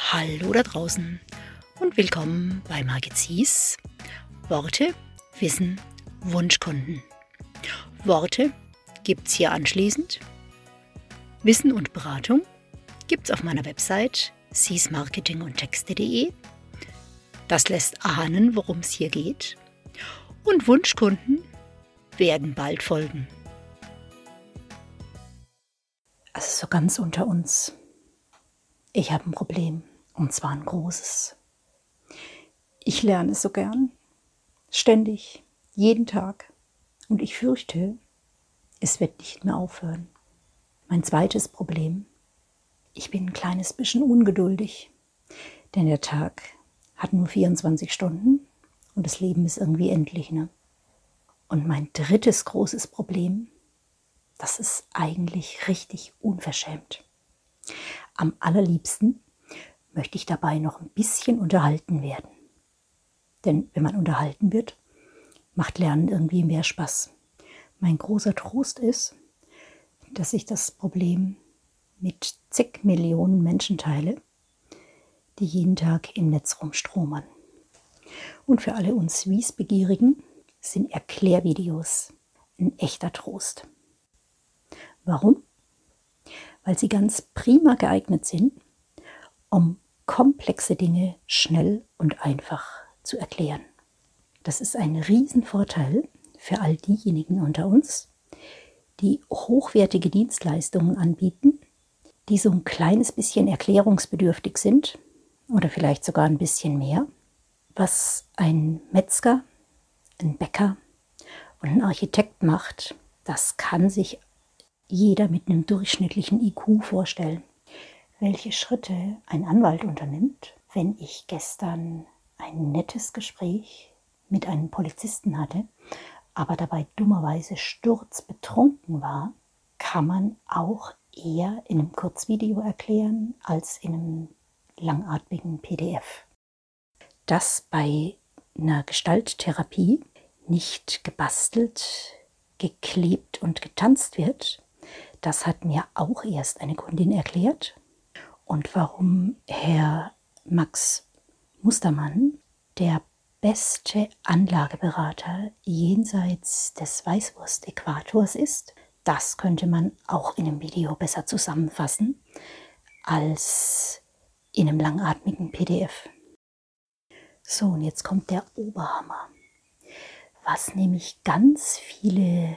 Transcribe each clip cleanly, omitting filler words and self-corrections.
Hallo da draußen und willkommen bei Margit Zies. Worte, Wissen, Wunschkunden. Worte gibt's hier anschließend. Wissen und Beratung gibt's auf meiner Website ziesmarketingundtexte.de. Das lässt ahnen, worum es hier geht. Und Wunschkunden werden bald folgen. Also so ganz unter uns. Ich habe ein Problem, und zwar ein großes. Ich lerne so gern, ständig, jeden Tag. Und ich fürchte, es wird nicht mehr aufhören. Mein zweites Problem. Ich bin ein kleines bisschen ungeduldig, denn der Tag hat nur 24 Stunden und das Leben ist irgendwie endlich, ne? Und mein drittes großes Problem, das ist eigentlich richtig unverschämt. Am allerliebsten möchte ich dabei noch ein bisschen unterhalten werden. Denn wenn man unterhalten wird, macht Lernen irgendwie mehr Spaß. Mein großer Trost ist, dass ich das Problem mit zig Millionen Menschen teile, die jeden Tag im Netz rumstromern. Und für alle uns Wissbegierigen sind Erklärvideos ein echter Trost. Warum? Weil sie ganz prima geeignet sind, um komplexe Dinge schnell und einfach zu erklären. Das ist ein Riesenvorteil für all diejenigen unter uns, die hochwertige Dienstleistungen anbieten, die so ein kleines bisschen erklärungsbedürftig sind oder vielleicht sogar ein bisschen mehr. Was ein Metzger, ein Bäcker und ein Architekt macht, das kann sich jeder mit einem durchschnittlichen IQ vorstellen. Welche Schritte ein Anwalt unternimmt, wenn ich gestern ein nettes Gespräch mit einem Polizisten hatte, aber dabei dummerweise sturzbetrunken war, kann man auch eher in einem Kurzvideo erklären als in einem langatmigen PDF. Dass bei einer Gestalttherapie nicht gebastelt, geklebt und getanzt wird, das hat mir auch erst eine Kundin erklärt. Und warum Herr Max Mustermann der beste Anlageberater jenseits des Weißwurst-Äquators ist, das könnte man auch in einem Video besser zusammenfassen als in einem langatmigen PDF. So, und jetzt kommt der Oberhammer. Was nämlich ganz viele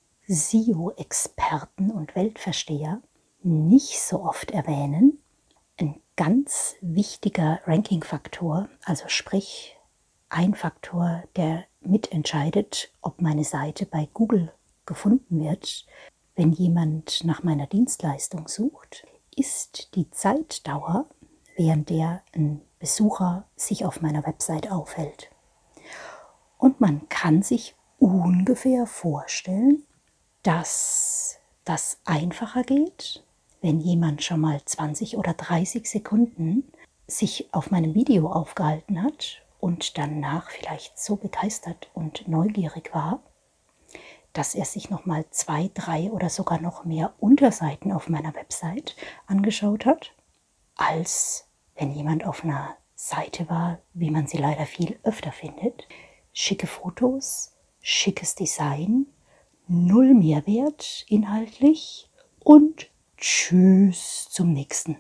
SEO-Experten und Weltversteher nicht so oft erwähnen, ein ganz wichtiger Ranking-Faktor, also sprich ein Faktor, der mitentscheidet, ob meine Seite bei Google gefunden wird, wenn jemand nach meiner Dienstleistung sucht, ist die Zeitdauer, während der ein Besucher sich auf meiner Website aufhält. Und man kann sich ungefähr vorstellen, dass das einfacher geht, wenn jemand schon mal 20 oder 30 Sekunden sich auf meinem Video aufgehalten hat und danach vielleicht so begeistert und neugierig war, dass er sich noch mal 2, 3 oder sogar noch mehr Unterseiten auf meiner Website angeschaut hat, als wenn jemand auf einer Seite war, wie man sie leider viel öfter findet. Schicke Fotos, schickes Design, null Mehrwert inhaltlich und tschüss zum nächsten.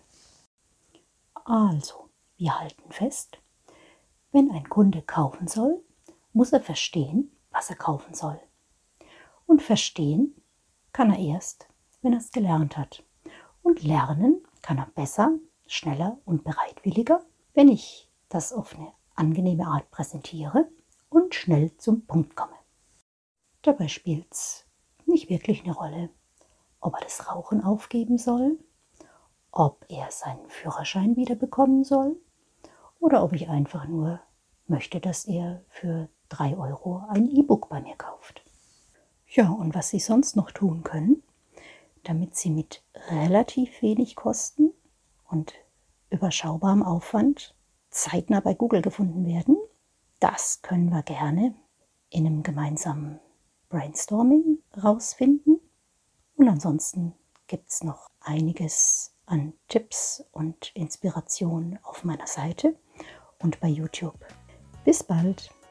Also, wir halten fest, wenn ein Kunde kaufen soll, muss er verstehen, was er kaufen soll. Und verstehen kann er erst, wenn er es gelernt hat. Und lernen kann er besser, schneller und bereitwilliger, wenn ich das auf eine angenehme Art präsentiere und schnell zum Punkt komme. Dabei spielt es nicht wirklich eine Rolle, ob er das Rauchen aufgeben soll, ob er seinen Führerschein wieder bekommen soll oder ob ich einfach nur möchte, dass er für 3 € ein E-Book bei mir kauft. Ja, und was Sie sonst noch tun können, damit Sie mit relativ wenig Kosten und überschaubarem Aufwand zeitnah bei Google gefunden werden, das können wir gerne in einem gemeinsamen Brainstorming rausfinden. Und ansonsten gibt es noch einiges an Tipps und Inspirationen auf meiner Seite und bei YouTube. Bis bald!